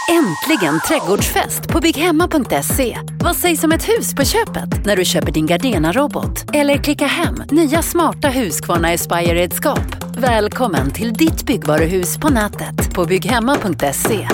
Äntligen trädgårdsfest på bygghemma.se. Vad sägs om ett hus på köpet när du köper din Gardena-robot? Eller klicka hem nya smarta Husqvarna Aspire-redskap. Välkommen till ditt byggvaruhus på nätet på bygghemma.se.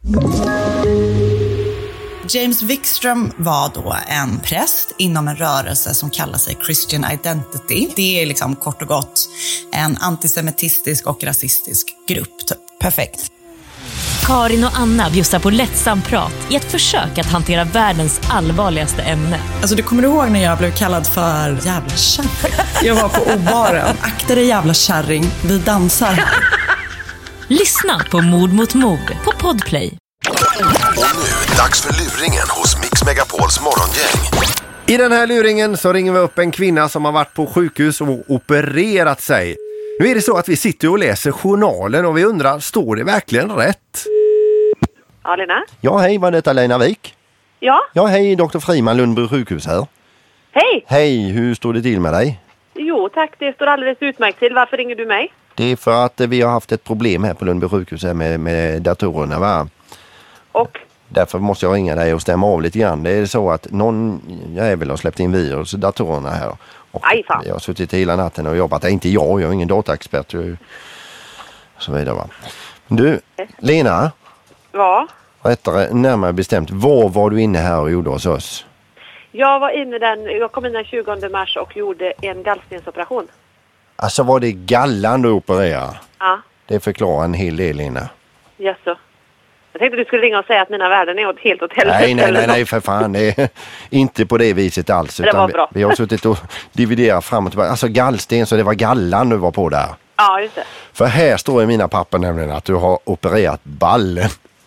James Wikström var då en präst inom en rörelse som kallar sig Christian Identity. Det är liksom kort och gott en antisemitistisk och rasistisk grupp. Perfekt. Karin och Anna bjussar på lättsam prat i ett försök att hantera världens allvarligaste ämne. Alltså du kommer ihåg när jag blev kallad för jävla kärring? Jag var på O-baren. Akta dig jävla kärring, vi dansar. Lyssna på Mord mot mord på Podplay. Och nu, dags för luringen hos Mix Megapols morgongäng. I den här luringen så ringer vi upp en kvinna som har varit på sjukhus och opererat sig. Nu är det så att vi sitter och läser journalen och vi undrar, står det verkligen rätt? Ja, Lena? Ja, hej, var detta Lena Wik? Ja? Ja, hej, Dr. Friman, Lundby sjukhus här. Hej! Hej, hur står det till med dig? Jo, tack, det står alldeles utmärkt till. Varför ringer du mig? Det är för att vi har haft ett problem här på Lundby sjukhus här med datorerna, va? Och? Därför måste jag ringa dig och stämma av lite grann. Det är så att någon jävel har släppt in virus i datorerna här. Och aj fan. jag har suttit hela natten och jobbat. Inte jag är ingen dataexpert. Så vidare, va. Du, Lena. Ja? Rättare, närmare bestämt. Var du inne här och gjorde hos oss? Jag kom in den 20 mars och gjorde en gallstensoperation. Alltså var det gallan du opererade? Ja. Det förklarar en hel del, Lena. Jaså. Jag tänkte du skulle ringa och säga att mina värden är helt åt helvete. Nej, för fan. Det är inte på det viset alls. Det var bra. Vi har suttit och dividerat fram och tillbaka. Alltså gallsten, så det var gallan du var på där. Ja, just det. För här står i mina papper nämligen att du har opererat ballen.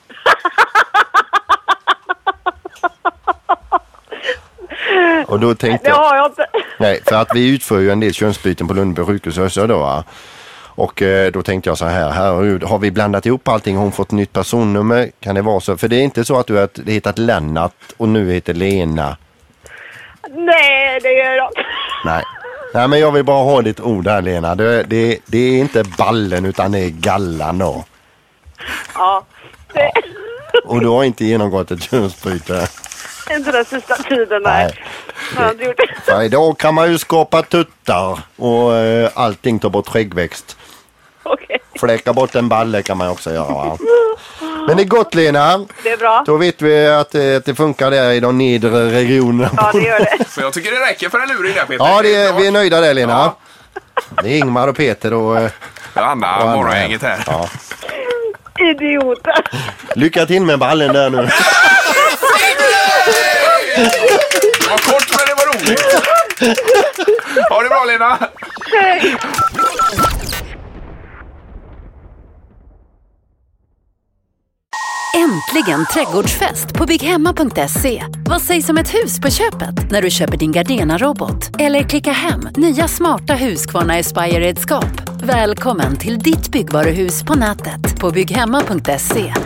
Och då tänkte det har jag inte. Nej, för att vi utför ju en del könsbyten på Lundby sjukhus då, va? Och då tänkte jag så här har vi blandat ihop allting? Har hon fått nytt personnummer? Kan det vara så? För det är inte så att du har hittat Lennart och nu heter Lena. Nej, det gör jag inte. Nej, men jag vill bara ha ditt ord här, Lena. Det är inte ballen utan det är gallan då. Ja. Det... Och du har inte genomgått ett könsbyte? Inte den sista tiden, nej. För idag kan man ju skapa tuttar och allting, ta bort skäggväxt. Okej. Fläcka bort en balle kan man också göra, va? Men det är gott, Lena. Det är bra. Då vet vi att det funkar där i de nedre regionerna. Ja, det gör det. Så jag tycker det räcker för en luring där, Peter. Ja, vi är nöjda där, Lena. Ja. Det är Ingmar och Peter och Anna, morgongänget här. Ja. Idioter. Lycka till med ballen där nu. Det var kort men det var roligt. Ha det bra, Lena. Hej. Äntligen trädgårdsfest på bygghemma.se. Vad sägs om ett hus på köpet när du köper din Gardena-robot? Eller klicka hem nya smarta Husqvarna Aspire-redskap. Välkommen till ditt byggvaruhus på nätet på bygghemma.se.